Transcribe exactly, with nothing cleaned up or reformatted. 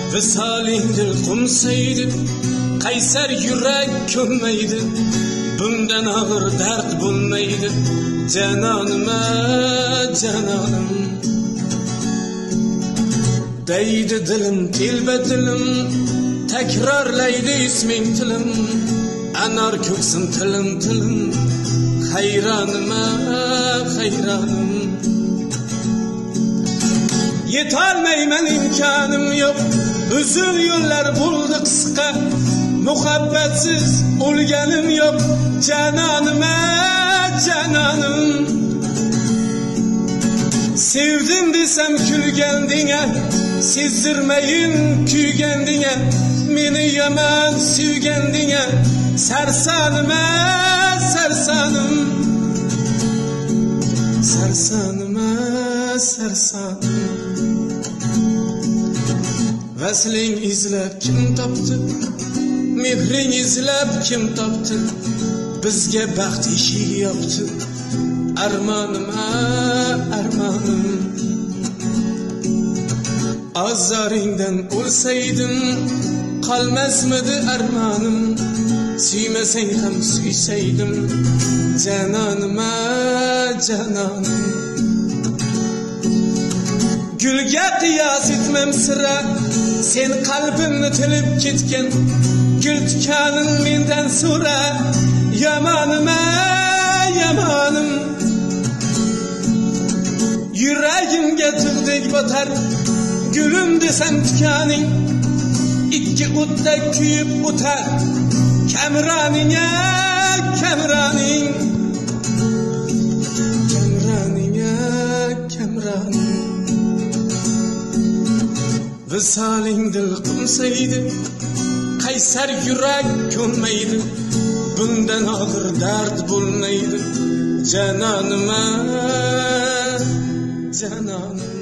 Visaling dil qumsaydi, qaysar yurak ko'nmaydi. Bundan ağır dert bulmaydı. Cananıma cananim deydi dilim, tilbe dilim, tekrarlaydı ismin tilim. Anar köksün tilim tilim, hayranıma hayranım. Yetolmayman imkanım yok, uzun yollar buldu qisqa. Muhabbetsiz o'lganim yok, cananıma cananım. Sevdim desem külgendine, sezdirmeyin kuygendine. Meni yaman sevgendine, sarsanıma sarsanım. Sarsanıma sarsanım. Vasling izlab kim topdi? Mehring izlab kim topdi? Bizga baxt eshik yopdi. Armonima armonim. Azaringdan o'lsaydim, qolmasmidi armonim. Suymasang ham suysaydim, canonima janonim. Gulga qiyos etmam sira, sen qalbimni tilib ketgan. Gül tikanin mendan so'ra, yamonima yamonim. Yuragimga tig'dek botar, gulum desam tikaning. Ikki o'tda kuyib o'tar, kamroninga kamroning. Kamroninga kamroning. Visaling dil qumsaydi, qaysar yurak ko'nmaydi. Bundan og'ir dard bo'lmaydi. Canonima janonim.